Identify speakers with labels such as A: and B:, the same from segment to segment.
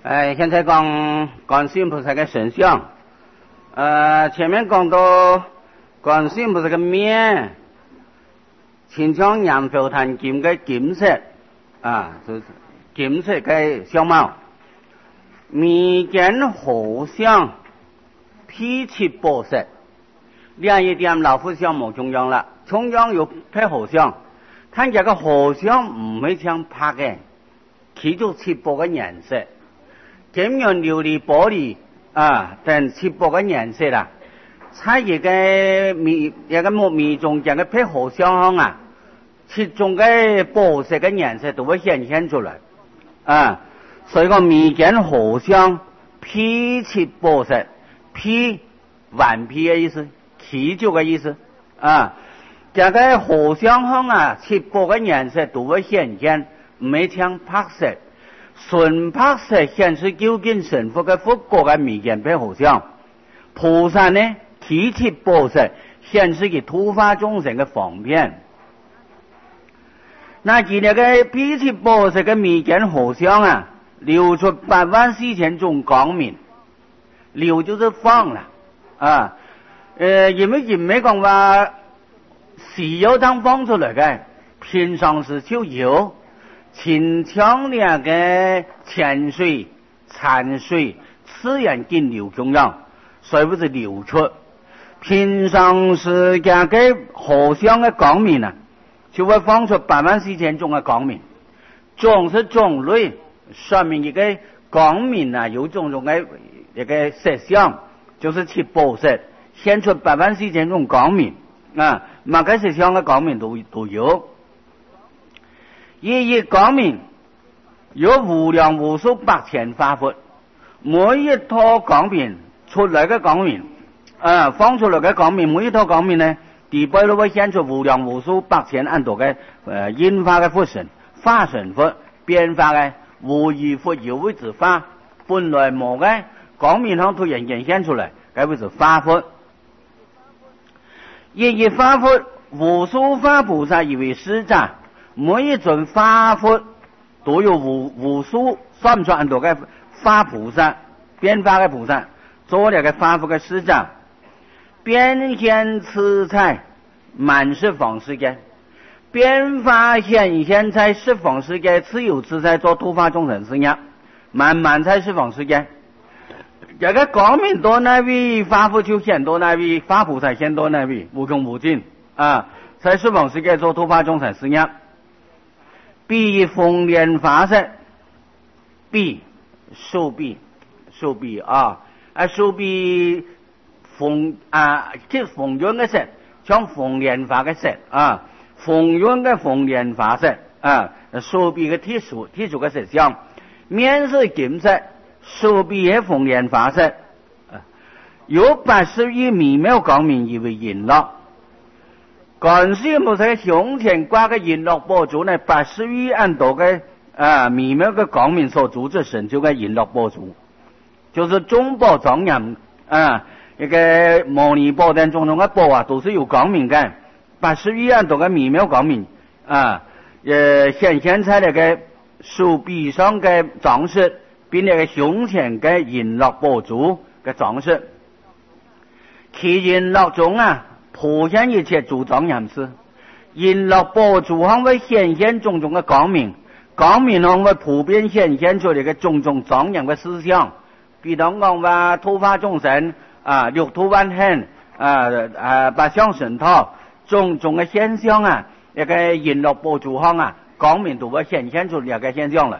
A: 现在讲观世音菩萨的神像。前面讲到观世音菩萨的面，亲像燃火檀金的金色，就是金色的相貌。眉间好像披七宝石，另一点老和尚冇中央啦，中央有配和尚，但这个和尚唔係像拍嘅，佢做七寶嘅顏色，咁樣琉璃玻璃等七寶嘅顏色啦，在一個木面中間嘅配和尚七種嘅寶石嘅顏色都會顯現出來，所以個眉間和尚披七寶石，披頑皮嘅意思，祈求嘅意思這個和尚七寶嘅顏色都會顯現，唔係像白色，純白色顯示究竟神佛嘅佛國嘅眉間配和尚，菩薩呢披七寶石顯示佢突發眾生嘅方便。那今日嘅披七寶石嘅眉間和尚流出84000種光明，流就是放啦因為講話是有當放出來嘅，平常時就有清強烈嘅泉水、殘水自然經流中央，所以不是流出。平常時嘅和尚嘅光明就會放出84000種嘅光明，種是種類，說明一個光明有種種嘅一個色相，就是七寶石顯出84000種光明每個色相嘅光明都有。一光明有無量無數百千法佛，每一套光明出來嘅光明放出來嘅光明，每一套光明呢底部都會顯出無量無數百千萬多嘅因化嘅佛神、化神佛、變化嘅無餘佛有為之法，本來冇嘅光明上突然間顯出來，該為是法佛。一法佛無數法菩薩以為使者，每一尊法佛都有無數算唔出很多嘅法菩薩、變化嘅菩薩做了個法佛嘅使者，變現此在滿十方世界，變化顯現在十方世界，自由自在做突發眾生事業，滿在十方世界。這個光明到那位，法佛就顯到那位，法菩薩顯到那位，無窮無盡在十方世界做突發眾生事業。彼豐蓮法身，彼手臂手臂豐即豐潤嘅身，像豐蓮法嘅身豐潤嘅豐蓮法身手臂嘅鐵樹嘅色相，面是金色，手臂係豐蓮法身有81微妙光明以為瓔珞。觀世音菩薩胸前掛個瓔珞寶珠呢，81萬多個微妙嘅光明所組織成就嘅瓔珞寶珠，就是眾寶莊嚴一個摩尼寶等種種嘅寶都是有光明嘅，81萬多個微妙光明顯現在那個手臂上嘅裝飾，比那個胸前嘅瓔珞寶珠嘅裝飾，其瓔珞中普現一切諸莊嚴事，瓔珞寶珠上會顯現種種嘅光明，光明上會普遍顯現出嚟嘅種種莊嚴嘅思想，比如講話突發眾生六土萬行八相神套種種嘅現象一個瓔珞寶珠上光明都會顯現出兩個現象來。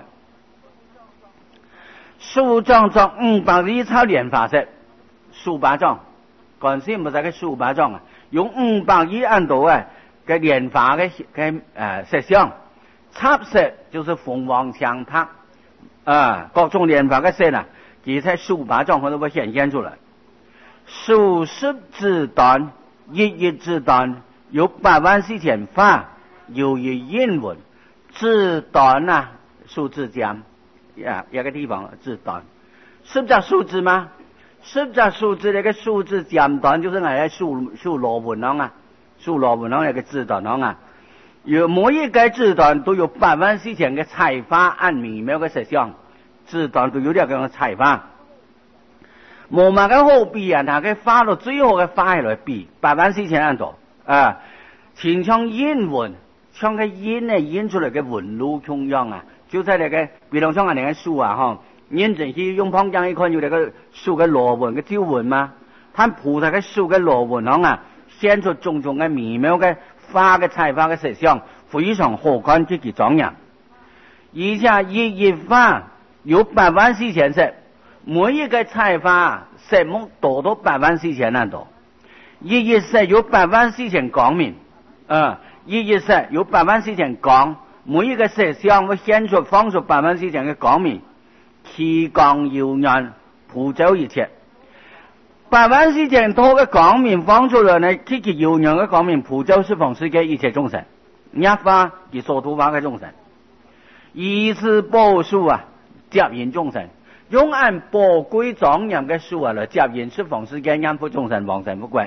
A: 數丈中500草蓮法身，數百丈，觀世音菩薩嘅數百丈用500萬多嘅蓮花嘅色相，插色就是鳳凰祥柏各種蓮花嘅色其實數百丈都會顯現出來。數十之段，一之段有84000法，有一印文之段數字講一個地方之段，是不是數字嗎？是不是數字那個數字講段就是那數羅文那個字段有每一個字段都有84000個彩花按微妙的色相， 自然都有啲咁嘅采花。冇乜嘅好比啊，但係花到最好嘅花嚟比84000度啊，前唱煙雲，唱嘅煙呢煙出嚟嘅雲路中央啊，就喺你嘅，比如像我哋嘅樹啊，嗬，煙陣時用芳香一看，有你個樹嘅羅紋嘅招紋嘛，睇菩薩嘅樹嘅羅紋響啊，顯出種種嘅微妙嘅花嘅采花嘅色相，非常可觀極其莊嚴。而且一葉花有84000色，每一個采花色目多到84000度，一葉色有84000光明，一葉色有84000光，每一個色相會顯出放出84000嘅光明，其光耀眼，普照一切。84000多嘅光明放出來呢，極其耀眼嘅光明普照十方世界一切眾生，一花而所土花嘅眾生。以是寶樹啊，接引眾生，用按寶貴莊嚴嘅樹啊來接引十方世界安富眾生往生不歸。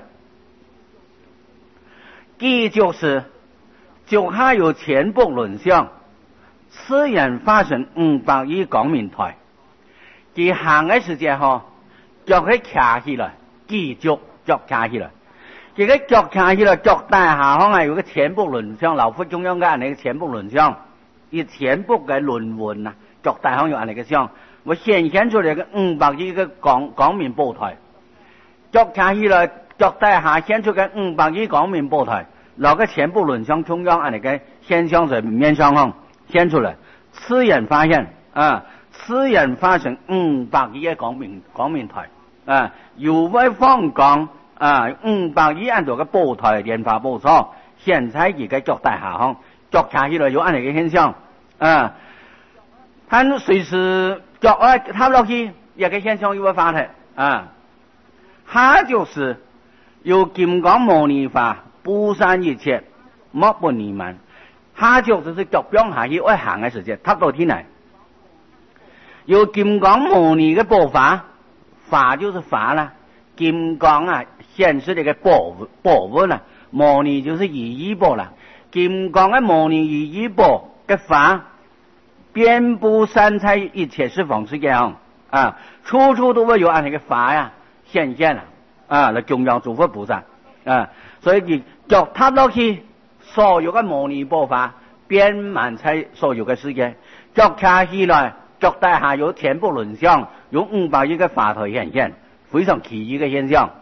A: 即腳下有千百輪相，此人發生500億光明台。佢行嘅時間嗬，腳喺卡起來，腳卡起來。佢嘅腳卡起來，腳底下可能有個千百輪相，老佛中央嘅那個千百輪相。以全部嘅輪紋啊，腳大行有安尼嘅相，我顯現出嚟嘅500億嘅光明寶台，腳卡起來，腳底下顯出嘅500億光明寶台，攞個全部輪相中央安尼嘅現象在面上行顯出嚟，此人發現啊，此人發生500億嘅光明台啊，有位放光啊，500億按度嘅寶台蓮花寶座，現在而家腳底下行。腳卡起來有安尼嘅現象啊，佢隨時腳踏落去，一個現象又會發生啊。它就是有金剛摩尼法布散一切，莫不泥滿。它就是腳邊下去會行嘅時間，踏到天嚟。有金剛摩尼嘅寶法，法就是法啦，金剛啊顯示呢個寶物啦，摩尼就是意義寶啦。金剛嘅摩尼意義寶嘅法，遍布三界一切十方世界啊，處處都會有安尼嘅法呀顯現啊，嚟供養諸佛菩薩啊，所以佢腳踏落去，所有嘅摩尼寶法遍滿在所有嘅世界，腳卡起來，腳底下有千百輪相，有500億嘅法台顯現，非常奇異嘅現象。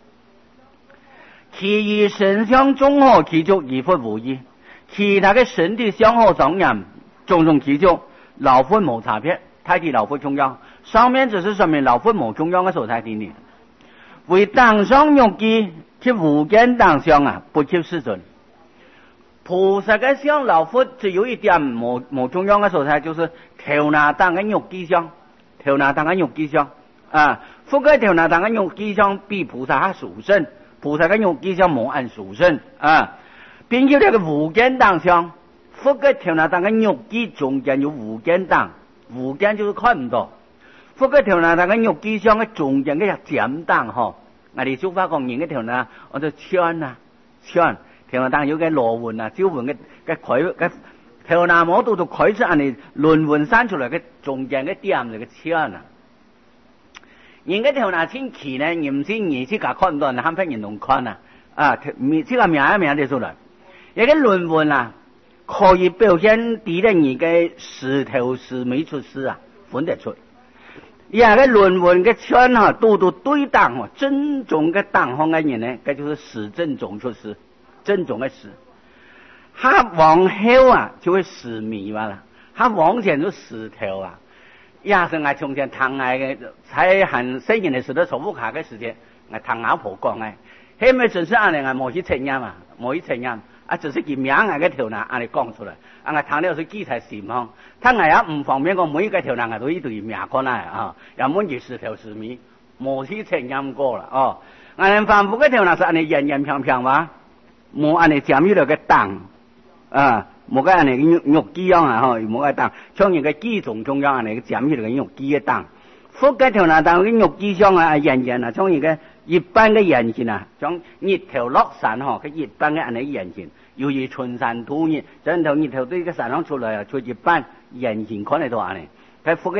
A: 其餘神相綜合其足，而佛無異。其他嘅神的相好莊嚴，種種其足，老佛無差別，太極老佛中央，上面只是說明老佛無中央嘅所在地理。為當上玉機，及無間當相啊，不及世尊。菩薩嘅相，老佛只有一點無中央嘅所在，就是頭拿當嘅玉機相，頭拿當嘅玉機相啊，佛嘅頭拿當嘅玉機相比菩薩還殊勝。菩薩嘅玉機相無按殊勝啊，並且呢個無間當相，佛嘅頭拿當嘅玉機中間有無間當，無間就是看唔到。佛嘅頭拿當嘅玉機相嘅中間嘅尖當嗬，我哋俗話講人嘅頭拿，我就圈啊圈，頭拿當有嘅羅紋啊、招紋嘅佢嘅頭拿摸到就佢出人哋輪紋生出嚟嘅中間嘅點嚟嘅圈啊。人嘅頭拿清奇呢，唔知你自己看唔到，人喊翻人同看啊！啊，自己名一名就出來。一個論文啊，可以表現啲咧，你嘅時頭時尾出世啊，分得出。一個論文嘅圈啊，都對當哦，正宗嘅當行嘅人呢，嗰就是時正宗出世，正宗嘅時。他往後啊，就會時尾嘛啦，他往前就時頭啊。也是我從前唐愛嘅，在很細年嘅時候，坐屋下嘅時間，我唐老婆講嘅，係咪純粹按嚟我冇去承認嘛，冇去承認，啊，就是佢名我嘅條嗱，按嚟講出來，啊，我唐了是記在心上，唐愛也唔方便講每一個條嗱，我都一對名講嚟啊，又滿住時頭時尾，冇去承認過啦，哦，我哋反覆嘅條嗱是按嚟圓圓平平話，冇按嚟佔於嚟嘅當，啊。冇個人嚟玉機樣啊，嗬，冇個當，像人嘅機種中央嚟嘅佔起嚟嘅玉機嘅當，佛嘅頭拿當嘅玉機相啊，圓圓啊，像人嘅一般嘅圓形啊，像日頭落山嗬，佢一般嘅人嘅圓形，由於春山土熱，陣頭日頭對個山上出來啊，出一般圓形看嚟到啊，佢佛嘅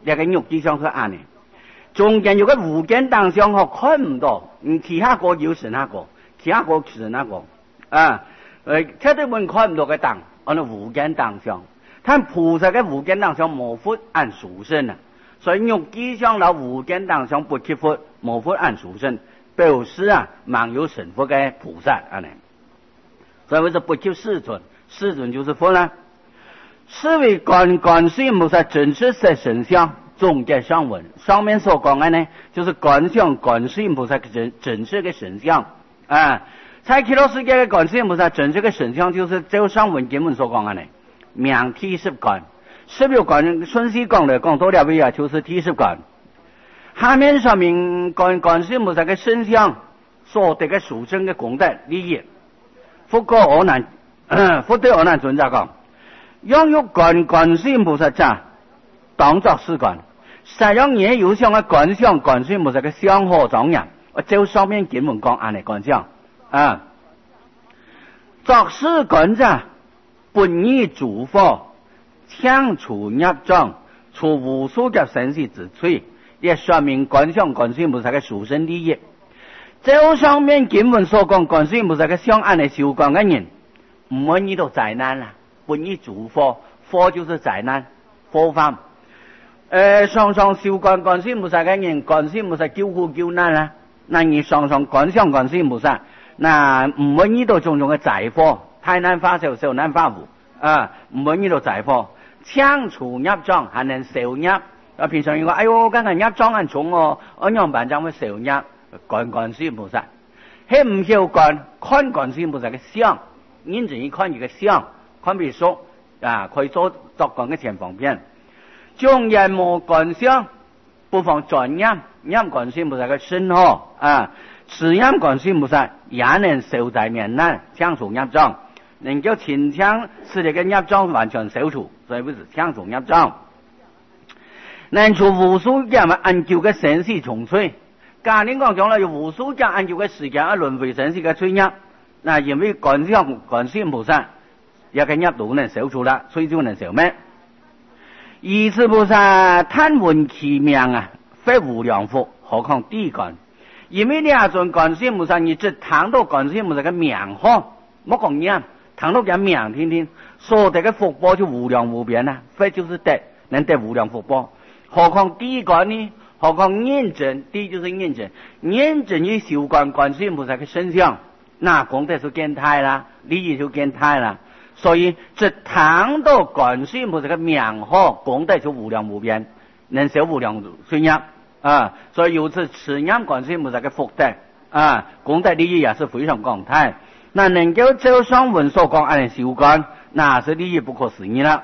A: 那个肉机上是安尼，中间有个无间当上好看唔到，其他个有是那个，其他个是那个啊，这对门看唔到个当，按照无间当上，但菩萨嘅无间当上无法按属性啊，所以肉机上老无间当上不缺佛，无法按属性，表示啊盲有神佛嘅菩萨安尼，所以为是不缺世尊，世尊就是佛啦。是为观世音菩萨真实的神像，总结上文上面所讲的呢，就是观想观世音菩萨真实的神像啊。在极乐世界的观世音菩萨真实的神像，就是照上文经文所讲的呢，名体十观，16观顺序讲来讲多了位啊，就是体十观。下面说明观世音菩萨的神像所得的殊胜的功德利益，佛对阿难尊者讲。拥有观世音菩萨者，当作是观。实用也有像个观想观世音菩萨嘅相好庄严，我照上面经文讲安尼观想啊。作是观者，本意诸佛，强除业障，除无数嘅生死之罪，也说明观想观世音菩萨嘅殊胜利益。照上面经文所讲，观世音菩萨嘅相安尼修观嘅人，唔会遇到灾难啦。本意诸佛，佛就是灾难，佛法。常常修观世音菩萨嘅人，观世音菩萨救苦救难啦。那你常常观想观世音菩萨，那唔會遇到種種嘅災禍，太難化受，受難化福啊，唔會遇到災禍。強除業障，還能受業。啊，平常人講，哎呦，今日業障很重哦，我樣辦怎會受業？觀世音菩薩，係唔曉看觀世音菩薩嘅相，認真去看佢嘅相。看比如說啊，可以作講嘅前方便，將人無觀相，不妨轉念觀世音菩薩嘅身號啊，持念觀世音菩薩也能消災免難，強除業障，能夠清強使這個業障完全消除，所以不是強除業障，能除無數嘅恩救嘅生死重罪。假如講了有無數嘅恩救嘅時間而輪迴生死嘅罪孽，那因為觀世音菩薩一個業都能消除了，所以就能消滅。以此菩薩貪聞其名啊，非無量福，何況地觀？因為兩尊觀世音菩薩，你只談到觀世音菩薩嘅名號，冇講念，談到佢名天天，所得嘅福報就無量無邊啊，非就是能得無量福報。何況地觀呢？何況認真，地就是認真去修觀世音菩薩嘅身相，那功德就見大啦，利益就見大啦。所以只談到觀世音菩薩嘅名號，功德就無量無邊，能消無量罪孽啊！所以由此持念觀世音菩薩嘅福德啊，功德利益也是非常廣大。那能夠照上文所講按修觀，那是利益不可思議啦。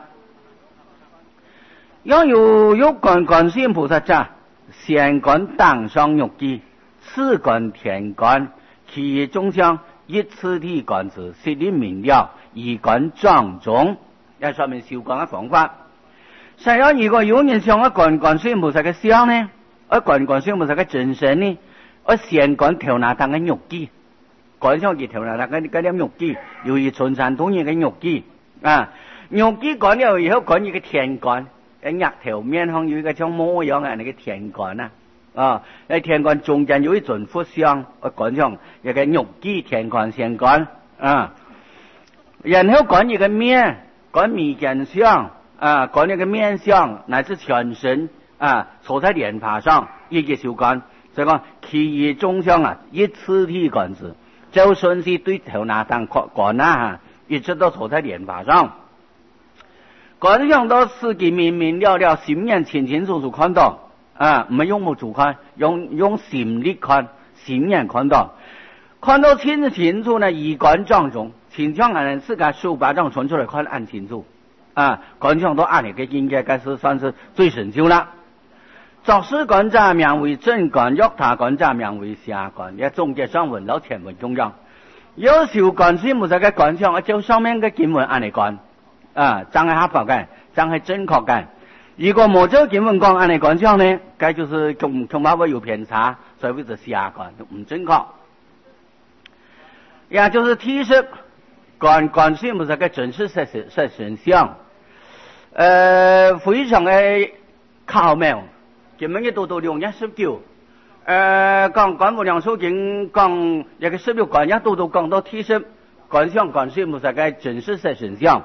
A: 要有觀世音菩薩者，先觀當上玉機，次觀天觀，其餘眾相一次體觀之，悉令明了。以觀莊重，也說明修觀嘅方法。實際如果有人想一觀世音菩薩嘅相呢，一觀世音菩薩嘅真身呢，我先觀頭那當嘅玉機，觀上佢頭那當嗰啲玉機，由於春山東野嘅玉機啊，玉機觀了以後觀一個天觀，額頭面上有一個像模樣嘅那個天觀啊，喺天觀中間有一尊佛像，我觀上一個玉機天觀先觀啊。然後觀一個面，觀眉間相啊，觀一個面相，乃至全身啊，坐在蓮花上，一個修觀。所以講其餘眾相啊，一次體觀之，就順勢對頭那當觀啊，一直都坐在蓮花上。觀想到自己明了，心眼清楚看到啊，唔係用目主看，用心力看，心眼看到清楚呢，以觀莊重。清強嘅人自家手把張傳出來看按清楚啊，觀想都按你嘅應該是算是最神修啦。作是觀者名為正觀，欲他觀者名為下觀。也總結上文老前文中央，有修觀世音菩薩嘅觀想，就上面嘅經文按嚟觀啊，真係合法嘅，真係正確嘅。如果冇這經文講按嚟觀想呢，該就是恐怕會有偏差，所以是下觀唔正確。也就是提示觀世音菩薩嘅真實實相，非常嘅靠命，今日到6月19，講幹部梁淑景講一個16個人都講到提升觀想觀世音菩薩嘅真實的神像，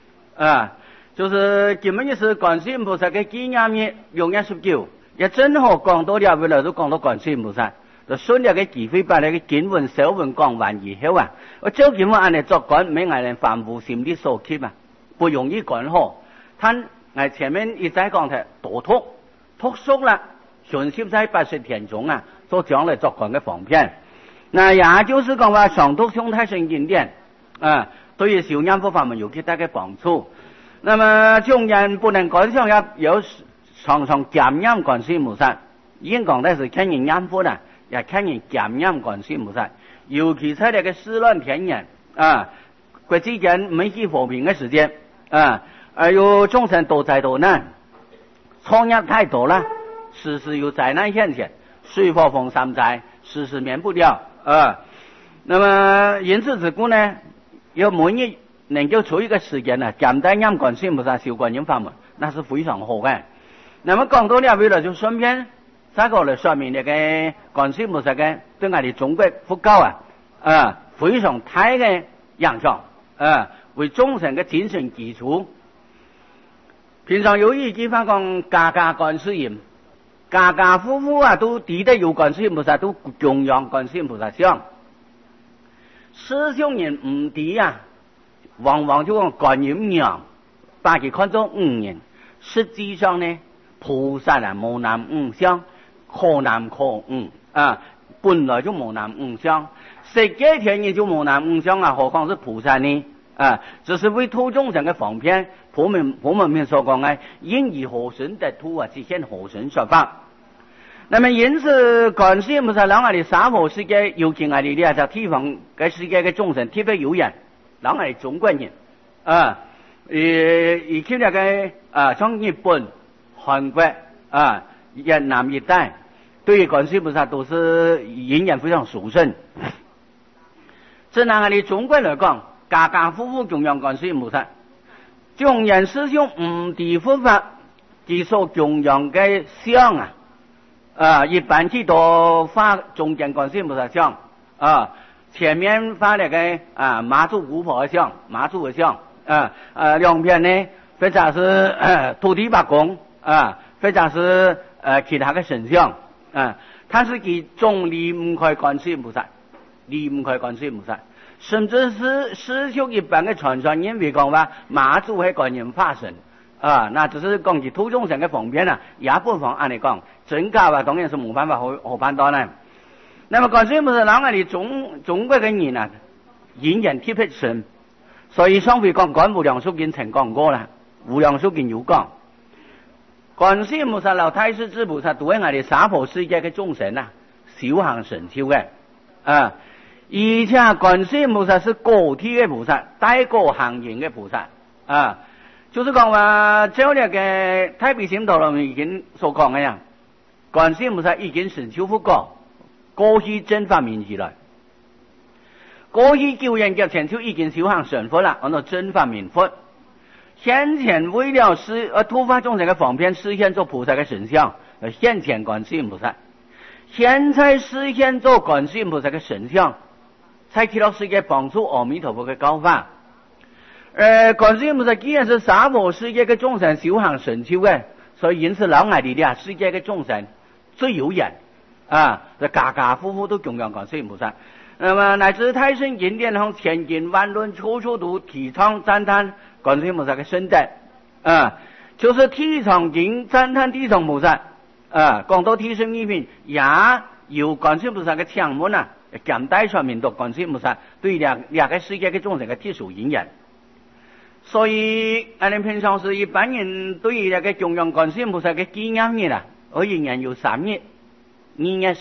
A: 就是今日是觀世音菩薩嘅紀念日6月19，也正好講到了，未來都講到觀世音菩薩，就順利嘅機會把那個經文小文講完以後我照經文按嚟作觀，沒按人反覆心裡所คิด不容易觀好。ท่าน前面一再講嘅讀熟了，信心在80天中所講嚟作觀嘅方便。那也就是講話常讀誦太上經典對於修念佛法門有極大嘅幫助。那麼眾人不能觀想也有常常檢驗觀世音菩薩，已經講的是看人念佛啦，也看人檢驗觀世音菩薩，尤其在那個世亂天然國際間沒有和平嘅時間有眾生多災多難，創業太多了，時時有災難現前，水火風三災時時免不了那麼因此之故呢，要每日能夠出一個時間簡單念觀世音菩薩修觀音法門，那是非常好的。那麼講到了為了就順便再個來說明那個觀世音菩薩嘅對我哋中國佛教非常大嘅影響為眾生嘅精神基礎。平常有一句話講家家觀世音，家家戶戶都記得有觀世音菩薩，都供養觀世音菩薩像。師兄人唔知往往就講觀音娘，把佢看作5人，實際上呢菩薩無男5相，可男可女本來就無男5相，世界天人就無男5相何況是菩薩呢只是為度眾生嘅方便。普門面所講應以何身得度實現何身說法。那麼因此觀世音菩薩讓我哋娑婆世界，尤其我哋呢個地方嘅世界嘅眾生特別有緣，讓我哋中國人而且那個像日本、韓國越南一帶對於觀世音菩薩都是因緣非常殊勝。這拿我哋中國來講，家家戶戶供養觀世音菩薩，眾人師兄唔知佛法，其所供養嘅像一般去到畫中間觀世音菩薩像前面畫那個媽祖姑婆的像，媽祖的像兩邊呢或者是土地白公或者是其他的神像它是其中離唔開觀世音菩薩，離唔開觀世音菩薩。甚至是師兄一般的傳說因為講話媽祖係觀音化身那只是講其度眾生嘅方便也不妨按你講真假當然是冇辦法好判斷啦。那麼觀世音菩薩讓我哋中國嘅人因緣特別深，所以上回講觀無量壽經曾講過啦，無量壽經有講觀世音菩薩、老太師之菩薩都係我哋娑婆世界嘅眾生修行神修嘅而且觀世音菩薩是個體嘅菩薩，帶個行緣嘅菩薩就是講話照呢個太平心陀羅已經所講嘅觀世音菩薩已經神修佛過，過去真法明起來，過去救人嘅前就已經修行成佛啦，按照真法明佛。現前為了突發眾生嘅方便，實現做菩薩嘅神像，現前觀世音菩薩，現在實現做觀世音菩薩嘅神像，才起到世界幫助阿彌陀佛嘅教法。觀世音菩薩既然是娑婆世界嘅眾生修行神修嘅，所以因此老愛哋世界嘅眾生最有緣家家戶戶都供養觀世音菩薩。那麼乃至太上經典上千經萬論，處處都提倡讚歎觀世音菩薩嘅身德就是提倡經讚歎地藏菩薩講到提升一品，也有觀世音菩薩嘅強門簡單說明到觀世音菩薩對兩個世界嘅眾生嘅特殊因緣。所以我哋平常時一般人對於那個供養觀世音菩薩嘅紀念日我仍然有3日，2月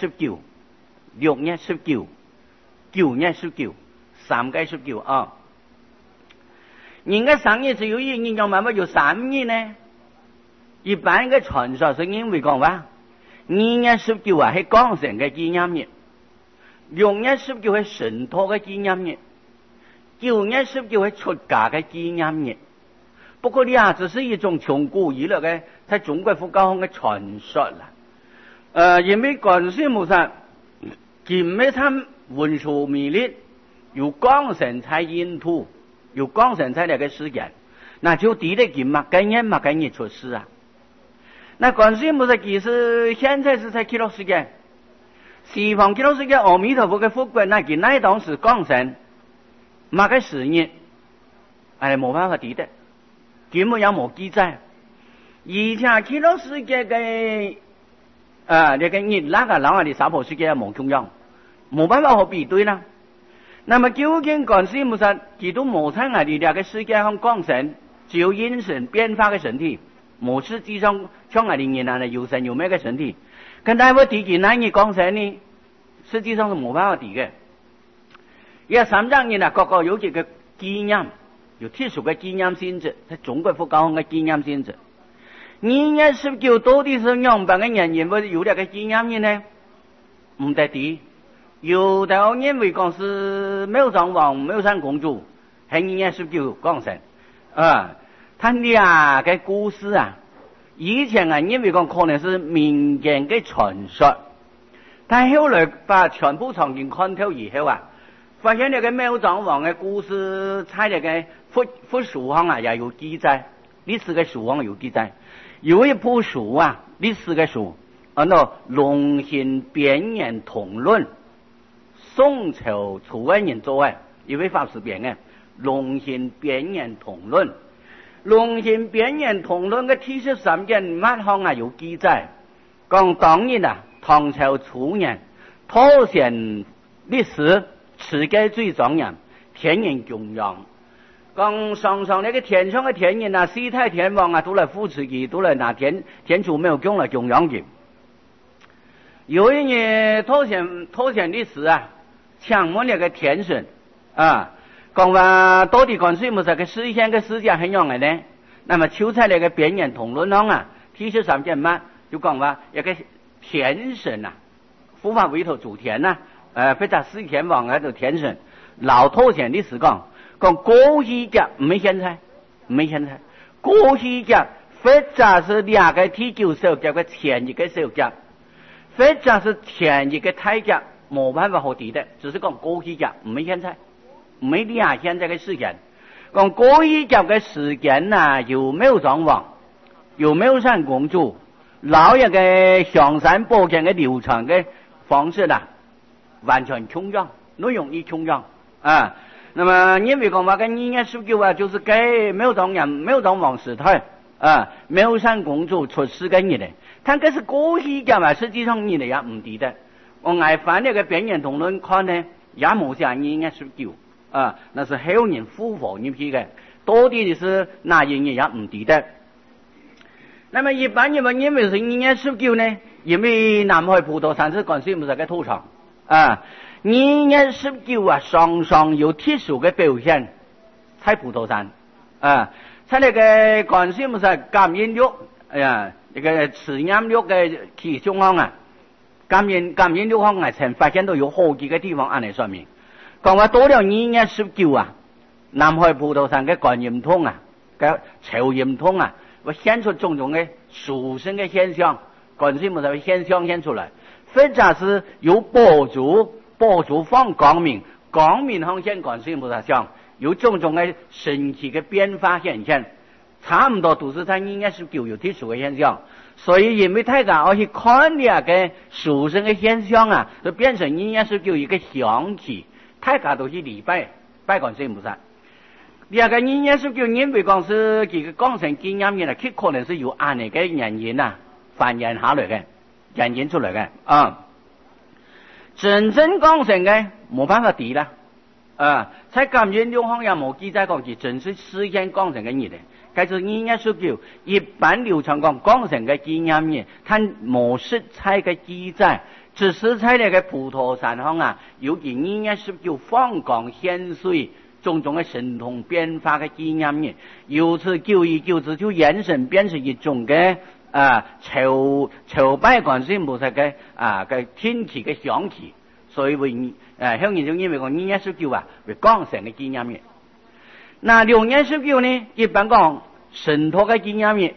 A: 19、6月19、9月19 3個19人家3日只有一人，為乜有3日呢？一般嘅傳說是因為講話2月19係降生嘅紀念日，6月19係神陀嘅紀念日，9月19係出家嘅紀念日。不過只是一種從古以來嘅在中国佛教的传说啦。因为观世音菩萨见咩参文殊弥勒有光神在印度，有光神在那个世界，那就敌的见嘛，跟人出世啊。那观世音菩萨其实现在是在极乐世界，西方极乐世界阿弥陀佛的佛国，那见那当时光神，嘛个事业，冇办法敌的，根本也冇记载。而且极乐世界嘅那个热那个老外的娑婆世界也冇同样，冇办法可比对啦。那么究竟观世音菩萨基督冇参啊？你那个世界上光神只有因神变化的身体，冇实际上像啊你人啊有神有咩嘅身体，跟大家提起那你光神呢，实际上是冇办法提嘅。而三藏人啊，各个有几个纪念，有特殊嘅纪念性质，在中国佛教嘅纪念性质。219到底是样板嘅人不有那个纪念人呢？唔得提。有的认为讲是妙藏王、妙善公主，系219光神啊。他俩个故事啊，以前啊认为讲可能是民间嘅传说，但后来把全部场景看透以后啊，发现那个妙藏王嘅故事在那个佛书上啊也有记载，历史嘅书上有记载。有一部书啊，历史嘅书，那《龙行编言统论》。宋朝楚安人做嘅一位法师编嘅《龙行编言统论》。《龙行编言统论》嘅73件乜項啊有記載，講當年啊唐朝初年，托顯歷史世界最莊嚴，天人供養。講上那個天上嘅天人啊，四太天王啊，都來扶持佢，都來拿天主沒有供來供養佢。有一年托顯歷史啊，搶問那個天神啊，講話到底觀世音菩薩嘅實現嘅世界係樣嘅呢？那麼就在那個編言統論上啊，73件乜就講話一個天神啊，護法委託主天啊，非常四天王喺度天神，老托顯歷史講過去嘅唔係現在，過去嘅或者是兩個地球世界嘅前一個世界，或者是前一個太極。冇辦法好啲的，只是講過去嘅，唔係現在，唔係你現在嘅時間。講過去嘅時間啊，有妙藏王，有妙善公主，老一個香山寶劍嘅流傳嘅方式啦，完全同樣，內容亦同樣啊。那麼因為講話嘅219啊，就是給妙藏王時代啊，妙善公主出世嘅日嚟，但係是過去嘅嘛，實際上日嚟也唔啲的。我挨翻那個編言統論看呢，也冇寫219啊，那是後人復活入去嘅，到底是哪人也唔記得。那麼一般人認為是219呢，因為南海普陀山是觀世音菩薩嘅土場啊，219啊，常有特殊嘅表現在普陀山啊，在那個觀世音菩薩感應錄一個持念錄嘅其中項啊。感應六項啊，曾發現到有好幾個地方按嚟說明，講話到了219啊，南海普陀山嘅觀音通啊，嘅朝音通啊，會顯出種種嘅殊勝嘅現象，觀世音菩薩會現出來，或者是有寶珠放光明向現觀世音菩薩像，有種種嘅神奇嘅變化現象，差唔多都是在219有特殊嘅現象。所以因為大家要去看那個殊勝嘅現象啊，就變成219一個象棋，大家都去禮拜觀世音菩薩。那個219因為講是幾個光神經驗嘅，佢可能是有按呢個原因啊，繁衍下來嘅，演繹出來嘅啊。真正光神嘅冇辦法抵啦啊，在感應六項也冇記載講佢真是實現光神嘅嘢嚟。佢是219一般流傳講光神嘅經驗嘅，但冇實在嘅記載，只是在那個普陀山上啊，有件219放光顯水，種種嘅神通變化嘅經驗嘅，由此久而久之就延伸變成一種嘅朝拜觀世音菩薩嘅嘅天氣嘅象棋，所以為香人就因為講219啊為光神嘅經驗嘅。那619呢，一般講神托嘅經驗嘅，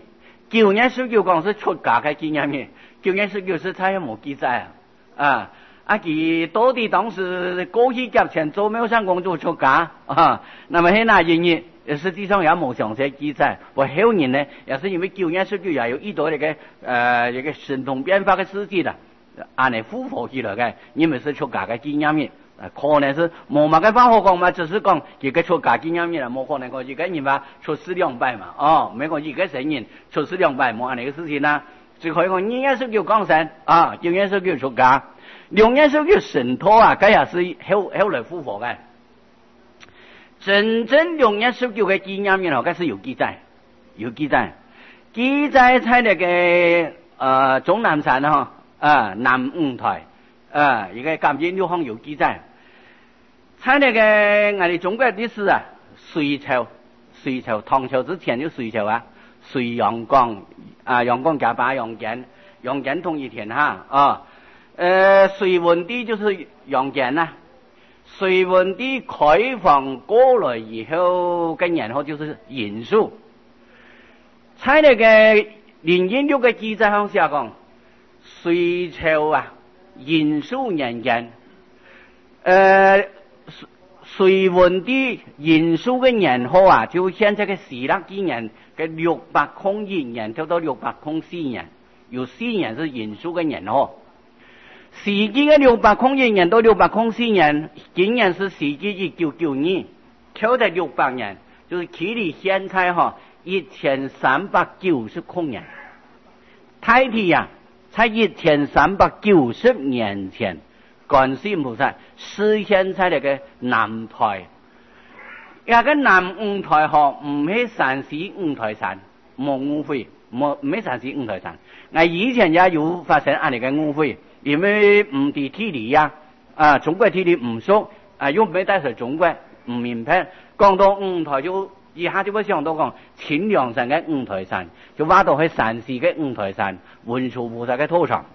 A: 旧约书叫讲是出家嘅纪念日，旧约书叫是差有冇记载啊？佢到底当时过去夹前做没有上工作出家啊？那么喺那一日，实际上也冇详细记载。我后年呢，也是因为旧约书叫也有遇到一个神通变化嘅事迹啦，按嚟复活起来嘅，因为是出家嘅纪念日。可能是冇乜嘅方法講嘛，只是講而家出家紀念日啦，冇可能講而家人話出師兩拜嘛，唔係講而家成年出師兩拜冇按呢個事情啦，只可以講二元素叫講神啊，一元素叫出家，兩元素叫神托啊，咁也是後來復活嘅。真正兩元素叫嘅紀念日，嗰是有記載，記載喺那個終南山南五台。而家今日六方有記載，喺那個我哋中國歷史啊，隋朝唐朝之前就隋朝啊，隋陽光陽光加把楊戬統一天下隋文帝就是楊戬啊，隋文帝開放過來以後，跟然後就是袁術，喺那個連延六嘅記載上下講，隋朝啊。袁術年間，隋文帝袁術嘅年號啊，就現在嘅史勒紀年嘅601年到604年，有4年是袁術嘅年號。史記嘅601年到604年，今年是史記1992，跳到600年，就是距離現在1390年。太帝啊！在1390年前，觀世音菩薩示現在那個南台，那個南五台唔係山西五台山，冇誤會，唔係山西五台山。我以前也有發生那個誤會，因為唔地地理中國地理唔熟，又沒帶上中國，唔明白。講到五台就一下就會想到講清涼山嘅五台山，就挖到去山西嘅五台山。文殊菩薩嘅頭上，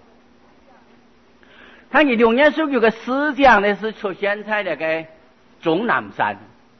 A: 他兩元素叫嘅思想呢，是出現在那個終南山，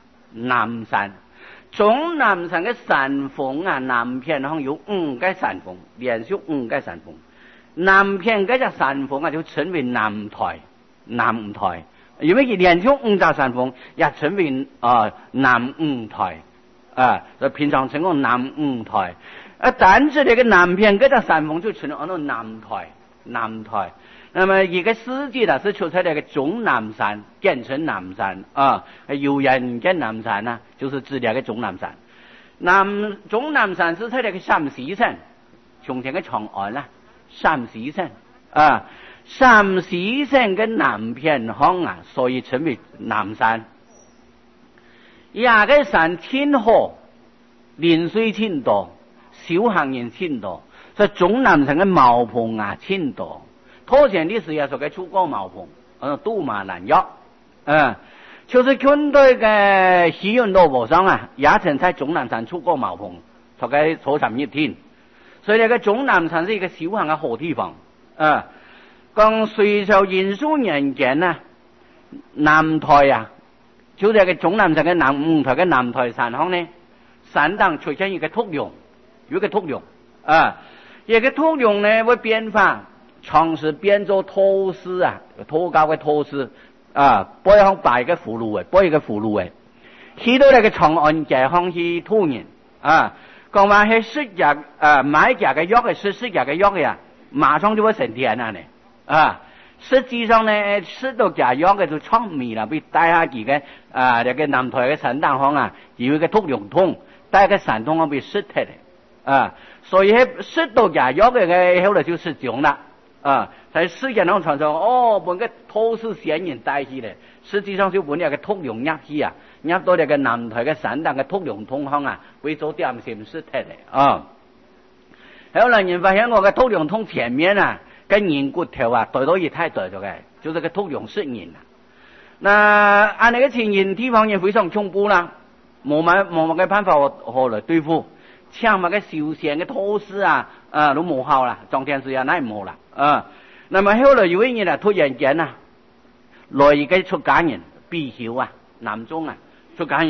A: 終南山嘅山峰啊，南片上有5個山峰，連續5個山峰，南片嗰隻山峰啊，就稱為南台，因為佢連續5個山峰，也稱為南五台，就平常稱為南五台。但是那個南片嗰隻山峰就稱為南台。那麼一個史記呢，是出在那個終南山，簡稱南山有人跟南山呢，就是指那個終南山。終南山是在那個陝西省，從前嘅長安啦，陝西省陝西省嘅南片鄉所以稱為南山。那個山天河，臨水天多。小行人千多，所以終南山嘅茅棚千多。拖前歷史也屬嘅出過茅棚，都馬難約。就是軍隊嘅使用路途上也曾在終南山出過茅棚，屬嘅坐上一天。所以呢個終南山是一個小行嘅好地方。講隋朝袁術年間南台就係個終南山嘅南五台嘅南台山鄉呢，山當出現一個禿龍。有一個禿龍一個禿龍呢會變化，常時變做土司土高嘅土司背向擺個葫蘆去到那個長安街巷去突然講話係失日買價嘅藥嘅失日嘅藥嘅馬上就會成天實際上呢失到價藥嘅就出面啦，被帶下幾個那個南台嘅山當鄉有一個禿龍通，帶個山通被失退嚟。所以喺失到廿約嘅後來就失蹤啦。在世界上傳說本個土司仙人帶起嚟，實際上就本有個禿龍入去入到呢個南台嘅山當嘅禿龍通鄉會做點心失退嚟。後來人發現我嘅禿龍通前面跟人骨頭對到一太對咗嘅，就是個禿龍失人那按那個情形地方人非常恐怖啦，冇乜嘅辦法何來對付。像那個修仙嘅土司都冇效啦，裝天師那冇啦。那麼後來有一日突然間來一個出家人，比丘南宗出家人，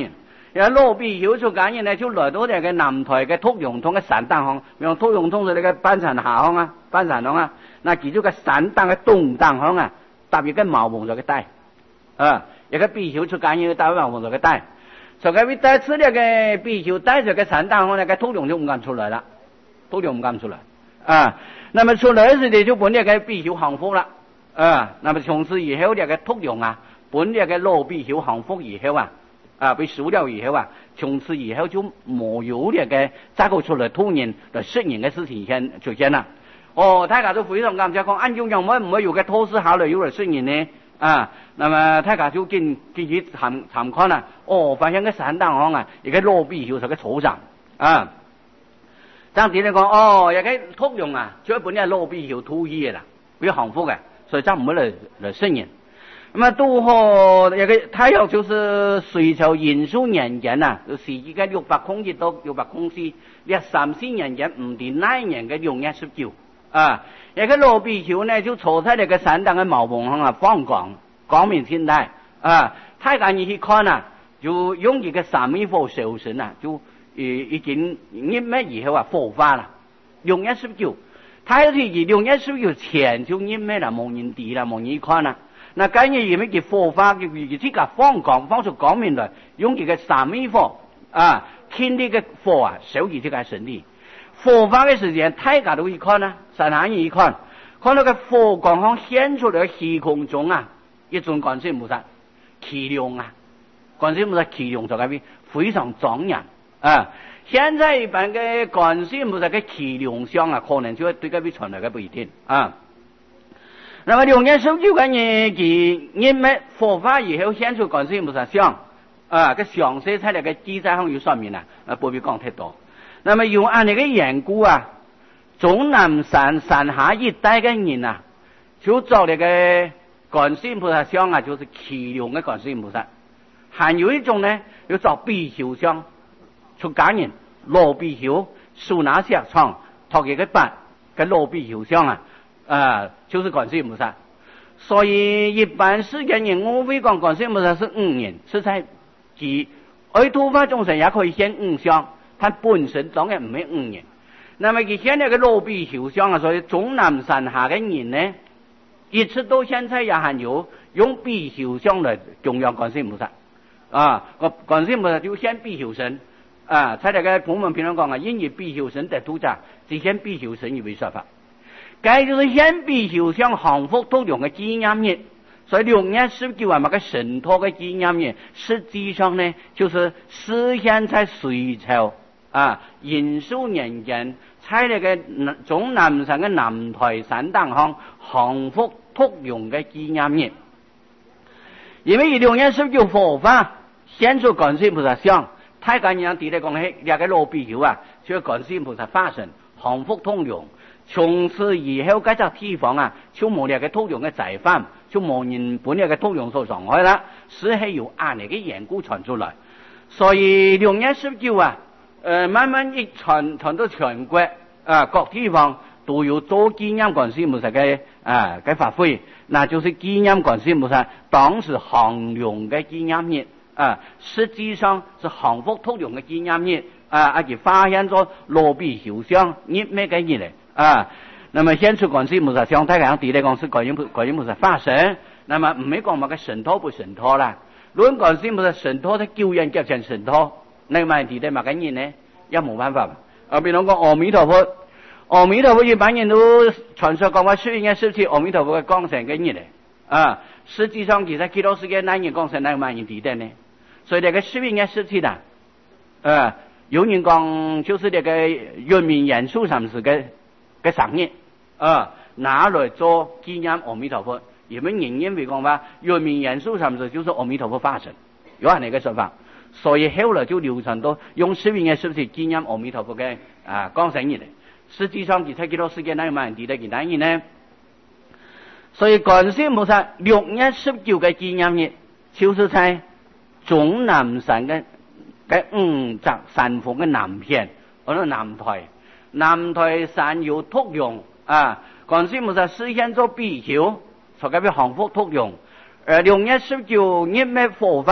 A: 羅比曉出緊嘢呢，就來到呢個南台嘅ထုတ်用通嘅散彈巷，用ထုတ်用通就呢個班陳下巷啊，班陳巷啊，嗱其中嘅散彈嘅東彈巷啊，搭住嘅茅棚就嘅低，一個比曉出緊嘢搭喺茅棚就嘅低，就嘅第一次呢個比曉低就嘅散彈巷呢個ထုတ်用就唔敢出來啦，ထုတ်用唔敢出來那麼出來時呢就本呢個比曉幸福啦，那麼從此以後呢個ထုတ်用啊，本呢個羅比曉幸福以後被輸了以後從此以後就冇有呢個再個出來突然來適應嘅事情出現啦。大家都非常感謝講，按照樣唔會有嘅托斯考慮要來適應呢？那麼大家就見去參觀啦。發現個散彈巷而家羅比曉就個草場當時嚟講，而家ထုတ်用就本嚟羅比曉土氣嘅啦，比較幸福嘅，所以就唔會來適應。那麼都好，他要就是隋朝延壽年間就時間600到604，呢34年間唔定那一年嘅6月19一個羅比曉呢就坐喺呢個散彈嘅茅棚上放光明天台太監一去看就用一個3米火燒身就已經1月以後火化啦，6月19，他要是6月19前就1月啦，冇人知啦，冇人看啦。那今日因為佢火化，佢即刻放出光明來，用佢嘅3米火天地嘅火燒住這個身體。火化嘅時間，大家都一看山下人一看到個火光向顯出來虛空中一尊觀世音菩薩氣量觀世音菩薩氣量就係非常莊嚴現在一般嘅觀世音菩薩嘅氣量相可能就會對佢比傳來嘅不一定那麼6月19個日期，因為火化以後顯出觀世音菩薩像個詳細在那個記載上有說明不必講太多。那麼用按呢個緣故終南山山下一帶嘅人就找那個觀世音菩薩像就是氣量嘅觀世音菩薩。還有一種呢，要找比丘像，出家人羅比丘手拿石床托一個板嘅羅比丘像就是觀世音菩薩。所以一般世間人我會講觀世音菩薩是5人，是在其而突發眾生也可以現5相，他本身當然唔係5人。那麼佢現在嘅羅比丘像所以終南山下嘅人呢，一直到現在也還有用比丘像來供養觀世音菩薩觀世音菩薩就現比丘神在那個古文評論講因以比丘神得度者，只現比丘神以為說法。該就是現比丘像幸福ထုတ်用嘅紀念日，所以6月19個神托嘅紀念日，實際上呢就是實現在隋朝延壽年間在那個終南山嘅南台散彈巷幸福ထုတ်用嘅紀念日。因為6月19火化顯出觀世音菩薩像，太監人哋嚟講起兩個羅比丘就觀世音菩薩化身幸福ထုတ်用。從此以後嗰隻地方就冇呢個ထုတ်用嘅罪犯，就冇人本呢個ထုတ်用所傷害啦，是係由按呢個緣故傳出來。所以6月19慢慢一傳到全國各地方都有做紀念觀世音菩薩嘅法會，那就是紀念觀世音菩薩當時降龍嘅紀念日實際上是幸福ထုတ်用嘅紀念日佢發現咗羅比丘像1咩嘅日嚟那麼顯出觀世音菩薩像，大家地嚟講是觀音菩薩化身，那麼唔係講乜嘅神托不神托啦，論觀世音菩薩神托，他救人夾成神托，那麼地嚟乜嘅人呢？也冇辦法比如講阿彌陀佛，阿彌陀佛一般人都傳說講話11月17阿彌陀佛嘅降生嘅日嚟實際上其實幾多時間那年降生那麼人地嚟呢？所以呢個11月17有人講就是呢個月明元素上是嘅生日拿來做紀念阿彌陀佛，因為人認為講話月明元素上是就是阿彌陀佛化身，有係呢個說法，所以後來就流傳到用11月17紀念阿彌陀佛嘅降生日嚟。實際上其實幾多時間那麼人地嚟其他人呢？所以觀世音菩薩6月19嘅紀念日就是在終南山嘅5澤山峰嘅南片，嗰個南台山有ထုတ်用觀世音菩薩實現咗比丘，所以叫幸福ထုတ်用。6月19日咩火化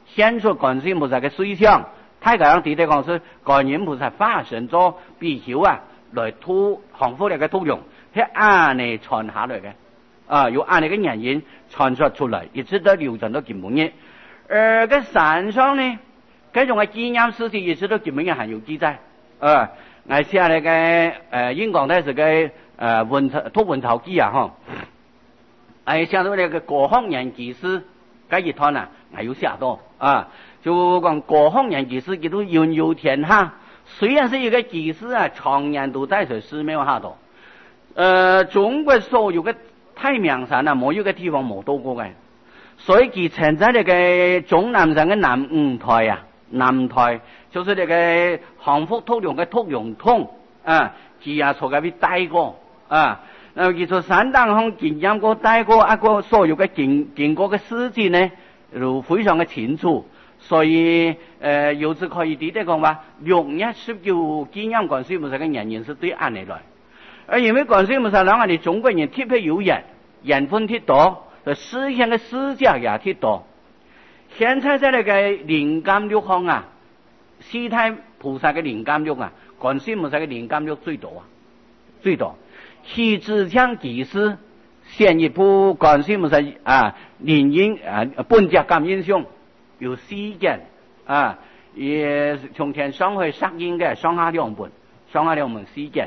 A: 显出观世音菩萨嘅水相。太个人地的讲是观音菩萨化身做貔貅啊，来降服你嘅作用，係按你傳下來嘅，有按你嘅原因傳說出嚟，一直都流傳到今日。而個山上呢，這種嘅紀念事跡一直都今日還有記載。我寫那個英國的是個托文陶記啊，哈，寫到那個國學人記事，這一段啊，還有寫到就講國學人記事，佢都擁有天下。雖然是一個記事啊，常年都在這寺廟下頭。中國所有嘅太平山啊，冇一個地方冇到過嘅，所以佢存在那個終南山嘅南五台啊，南台就是那個降服托用嘅托用通啊，佢啊從嗰邊帶過啊，然後佢從山當中經驗過帶過一個所有嘅經過嘅事蹟呢，都非常嘅清楚。所以由此可以睇得講話，6月19紀念觀世音菩薩嘅原因是對按嚟來，而因為觀世音菩薩讓我哋中國人特別有緣分特多，實現嘅事跡也特多。現在在那個靈感六項啊，四太菩薩嘅靈感六啊，觀世音菩薩嘅靈感六最多。其自強其事，現一部觀世音菩薩靈應本家感應上。有4件也從天上去殺應嘅上下兩本4件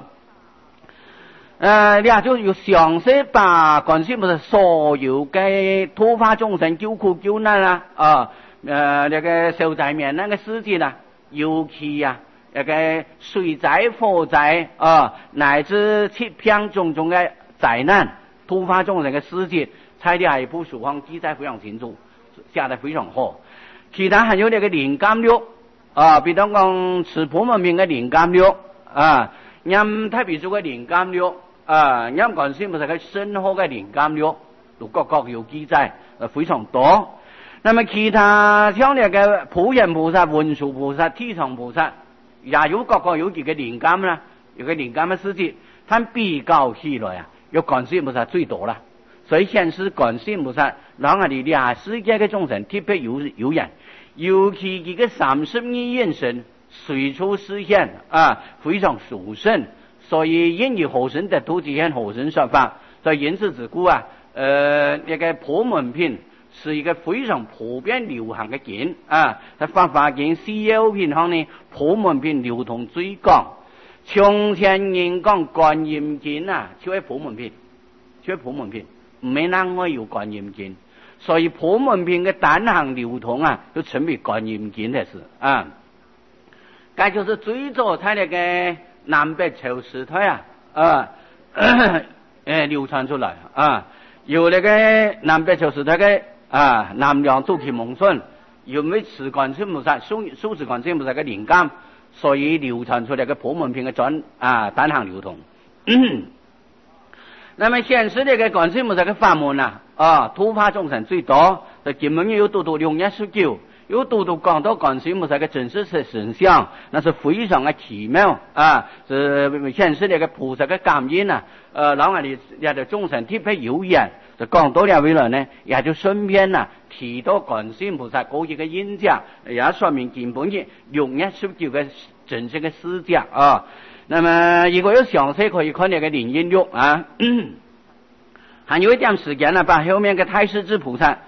A: 你就要詳細把觀世音菩薩所有嘅突發眾生救苦救難那個受災免難嘅事蹟啦，尤其那個水災火災乃至疾病種種嘅災難突發眾生嘅事蹟，差啲係部書上記載非常清楚，寫得非常好。其他還有那個靈感六比如講持普門品嘅靈感六任特別做嘅靈感六任觀世音菩薩嘅深厚嘅靈感六，都各有記載非常多。那麼其他像那個普賢菩薩、文殊菩薩、地藏菩薩，也有各有幾個靈感啦，有個靈感嘅事蹟，但比較起來有觀世音菩薩最多啦。所以顯示觀世音菩薩讓我哋倆世界嘅眾生特別有緣，尤其佢嘅32現身隨處示現非常殊勝，所以因以後生得度，即現後生說法。所以因此之故那個普門品是一個非常普遍流行嘅經在法華經、西遊品上呢，普門品流通最廣。從前人講觀音經就係普門品，唔係能夠有觀音經，所以普門品嘅單行流通就成為觀音經的事這就是最早在那個南北朝時代流傳出來有那個南北朝時代嘅南梁周啟蒙孫，因為持觀世音菩薩受持觀世音菩薩嘅靈感，所以流傳出來嘅普門品嘅單行流通那麼顯示這個觀世音菩薩嘅法門突發眾生最多，就今日有讀6月19，有讀講到觀世音菩薩嘅真實神相，那是非常嘅奇妙是顯示這個菩薩嘅感應讓我哋也就眾生特別有緣，就講到了未來呢，也就順便提到觀世音菩薩嗰個印象，也說明根本嘅6月19嘅真實嘅事跡那麼如果有詳細可以看那個靈應錄還有一點時間把後面嘅太師之菩薩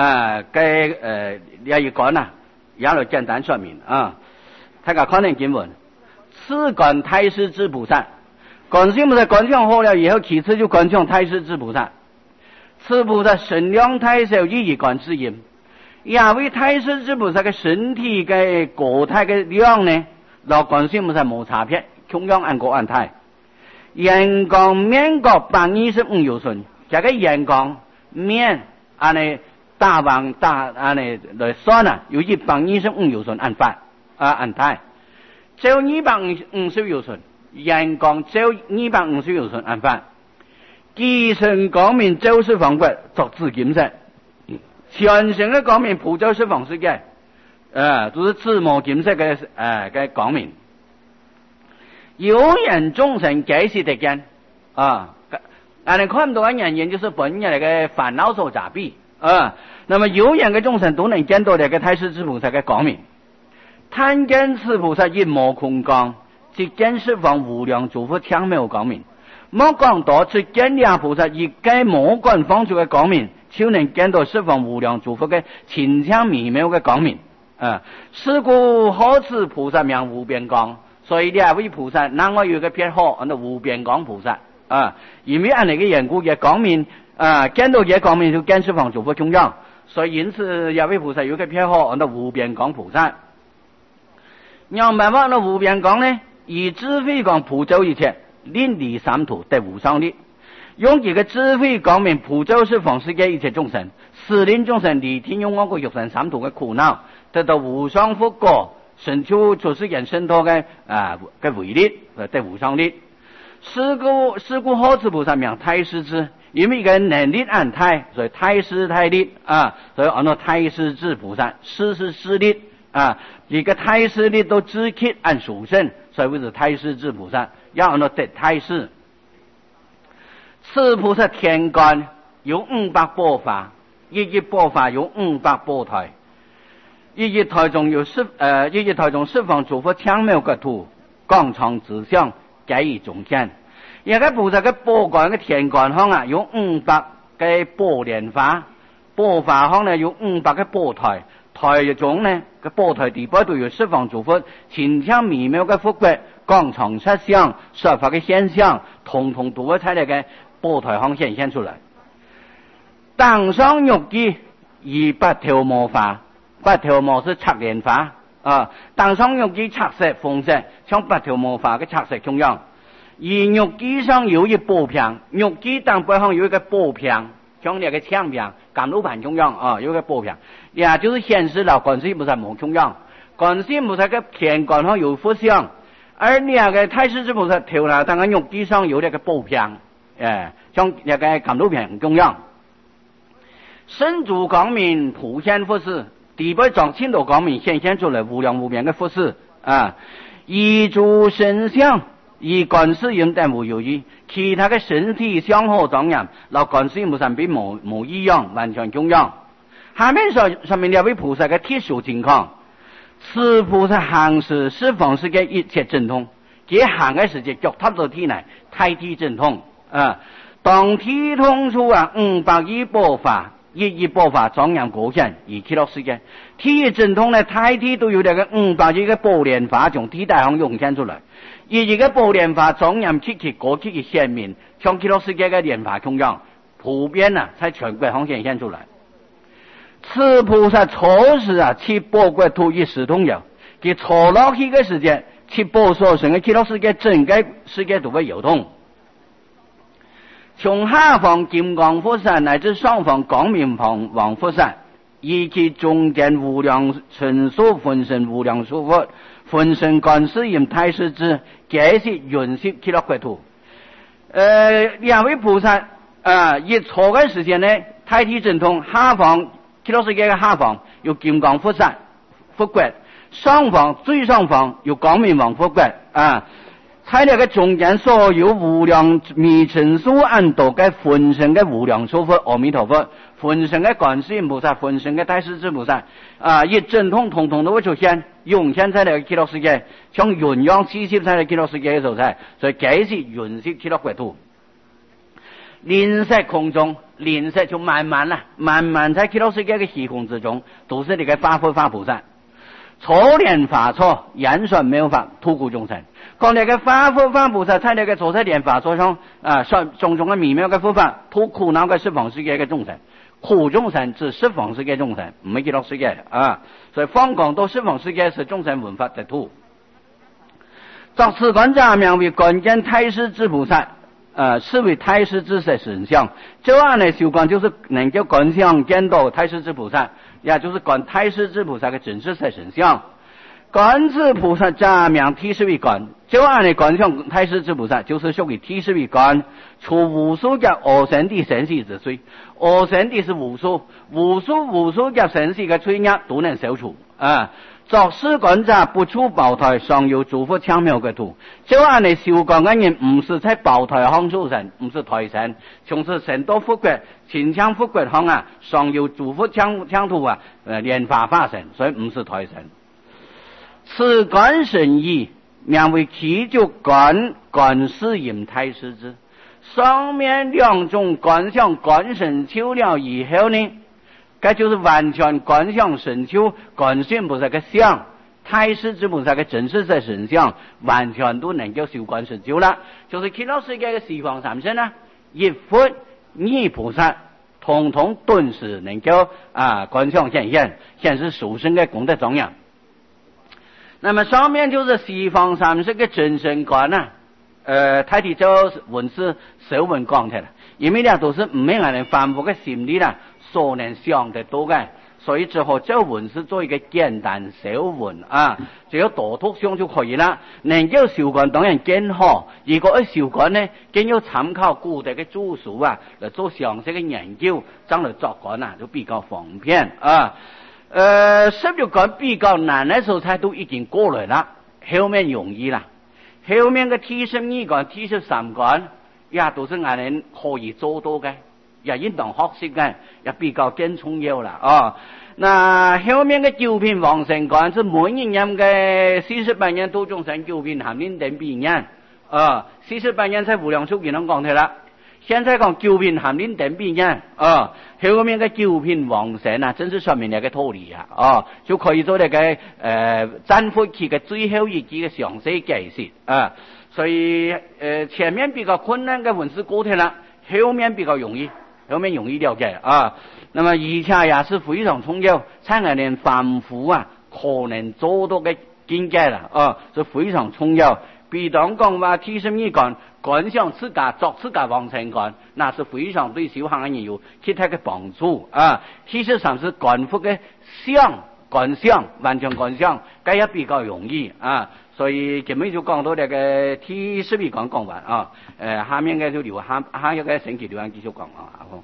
A: 也一講也來簡單說明大家看那經文，次觀太師之菩薩，觀世音菩薩觀想好了以後，其次就觀想太師之菩薩。此菩薩身量太小，意以觀世音，也為太師之菩薩嘅身體嘅個體嘅量呢，和觀世音菩薩冇差別，同樣按個按態。眼光面角125由旬，這個眼光面大王來算有125由旬按法按態，只有250由旬，眼光只有250由旬按法。基身光明就是方法作自金色，全身的光明普就是方世界就是自摸金色嘅光明。有緣眾生皆是得見你看唔到嘅原因就是本人嘅煩惱所雜逼那么有缘的众生都能见到这个太师之菩萨的光明。贪见此菩萨一毛空光，即见十方无量诸佛强妙光明。莫讲多此见量菩萨一该魔观方出的光明，就能见到十方无量诸佛的清强微妙的光明。是故好此菩萨名无边光。所以两位菩萨，另外有一个偏好，那无边光菩萨因为按那个缘故，也光明见到这光明就见十方诸佛中央，所以因此两位菩萨有一个偏好，那无边光菩萨。让办法那无边光呢，以智慧光普照一切，令离三途得无上力。用这个智慧光明普照十方世界一切众生，使令众生离天用我个欲生三途的苦恼，得到无上福果，生出世间生脱的威力，得无上力。是故好此菩萨名太师之，因为一个能力安泰，所以太师太力所以按照太师之菩萨，师是师力一个太师力都知刻按属性，所以为是太师之菩萨，要按照得太师。此菩萨天干有500波法，一波法有500波台，一台中有一台中十方诸佛强妙国土，广长直向，皆以中间。一个菩萨嘅波干嘅天干方有500嘅波莲花，波法方呢有500嘅波台。台中呢个波台地波都有十方诸佛清强微妙嘅福国，广长实相，说法嘅现象，统统都会在那个波台上显现出来。当上玉机以8条魔法，8条魔是赤莲花当上玉机赤色红色，像8条魔法嘅赤色中央。而玉机上有一波片，玉机当背上有一个波片，像那个枪片，甘露盘中央有一个波片，也就是显示了观世音菩萨梦中央。观世音菩萨嘅天干上有佛像，而那个太师之菩萨头呢，当个玉机上有那个波片，像那个甘露片中央。身主光明普现佛事，地背长青斗光明显现出来无量无边的佛事以诸神像。以观世音等无有异，其他的身体相好庄严，老观世音菩萨并无异样，完全中央。下面上面两位菩萨的特殊情况，此菩萨行是十方世界一切正通，这行的世界脚踏到体内，太体正通当体通处500波法，一波法庄严果显，以极乐世界。体正通呢，太体都有那个500个波莲法从体大上涌现出来。一个波莲法庄严气气果气的显明，像极乐世界的莲法中央，普遍在全国上显现出来。此菩萨初时七波国土一时通有，其初落去的时间，七波所生的极乐世界整个世界都会流通。从下方金刚佛萨乃至上方光明王佛萨，以及中间无量成数分身无量数佛，分身观世音太师之，皆是允许极乐国土。两位菩萨一初的时间呢，太体正通，下方极乐世界的下方有金刚佛萨佛国，上方最上方有光明王佛国在那个中间所有无量弥尘数安多的分身的无量寿佛阿弥陀佛，分身的观世音菩萨，分身的太师之菩萨一正通统统都会出现，涌现在那个极乐世界，像鸳鸯栖息在那个极乐世界的所在，所以皆是允许极乐国土。临色空中，临色就慢慢在极乐世界的虚空之中，都是那个法佛法菩萨。初莲法错，言说没有法，突苦众生。讲那个法佛法菩萨在那个初次莲法错上说种种的微妙的佛法，突苦恼的十方世界的众生。苦众生指十方世界众生，唔係極樂世界所以方講到十方世界是眾生聞法得土。作此觀者名為觀見太師之菩薩是為太師之神像。這樣呢修觀就是能夠觀相見到太師之菩薩，也就是觀太師之菩薩的真實神像。觀之菩薩者名體是為觀，這樣呢觀相太師之菩薩就是屬於體是為觀，除無數嘅惡神的神識之罪。惡神的是無數嘅神識嘅罪孽都能消除作事干者不出胞胎，尚有祝福巧妙嘅图。就按你受干嘅人，唔是在胞胎行出神，唔是胎神，从此神多福国、秦腔福国行啊，尚有祝福强图啊，莲花化神，所以唔是胎神。此干神意，名为祈求干世引太师之。上面两种干向干神求了以后呢？该就是完全观想神丘，观想菩萨个相，太师之菩萨个真实在神相，完全都能够修观神丘了。就是看到世界的西方三圣啊，一佛二菩萨，统统顿时能够观想显示殊胜的功德庄严。那么上面就是西方三圣的真神观啊，太地就文字手文讲的了，因为呢都是唔免人反复的心理啦。所能想得到嘅，所以只好这文是做一个简单小文啊，只要多读上就可以啦。能够修观当然更好，如果一修观呢，更要参考古代的著书啊，来做详细的研究，将来作观啊就比较方便啊。16观比较难的时候，都已经过来了，后面容易啦。后面的72观、73观也都是俺人可以做到嘅。也应当学习嘅，也比较更重要啦啊！那后面嘅九品往生观是每一年嘅48年都中成九品含领等必年48年在无量寿经上讲的啦。现在讲九品含领等必年后面嘅九品往生啊，真是说明那个道理就可以做那个占卜期嘅最后一句嘅详细解释所以前面比较困难嘅文字过去了，后面比较容易。后面容易了解那么而且也是非常重要，才能连凡夫可能做到嘅境界啦是非常重要。比当讲话72观观想自家作自家往生观，那是非常对修行人有其他嘅帮助73是观复嘅观想完全观想，这也比较容易所以今日就讲到这个72观讲完下面嘅就留下一个星期留继续讲